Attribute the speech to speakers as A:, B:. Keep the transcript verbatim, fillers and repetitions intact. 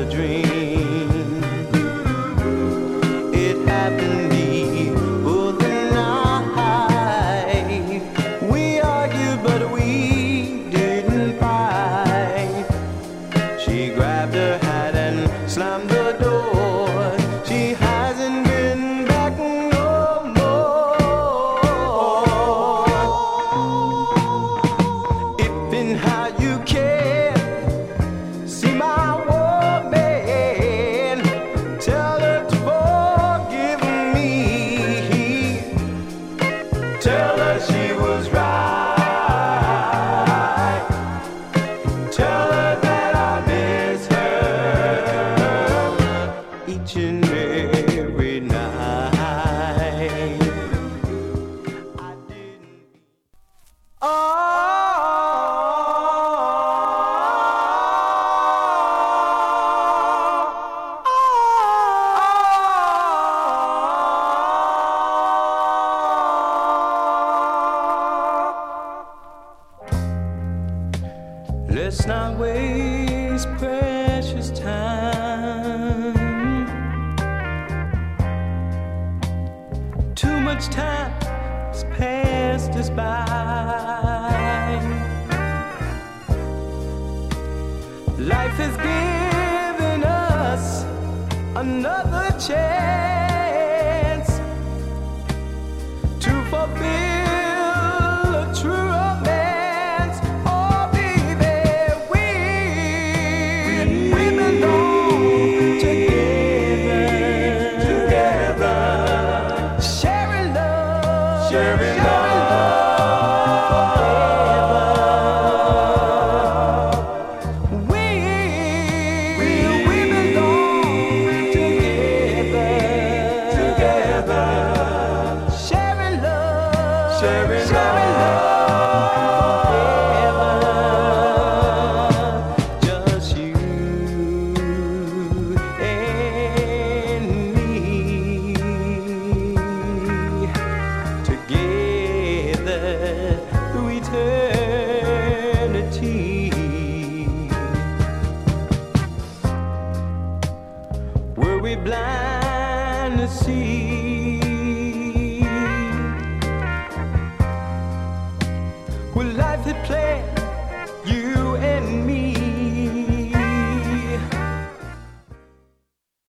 A: a dream. It happened the other night. We argued, but we didn't fight. She grabbed her hat and slammed the door. She hasn't been back no more. If and how you care, see my woman, tell her to forgive me. Tell her she was right. Tell her that I miss her each and every night. I didn't. Let's not waste precious time. Too much time has passed us by. Life has given us another chance to fulfill a true romance. Oh, baby, we, we belong together, together, sharing love, sharing love. We, we, we belong together, together, sharing love, sharing love forever. Just you and me together through eternity. Were we blind to see? Well, life had planned you and me.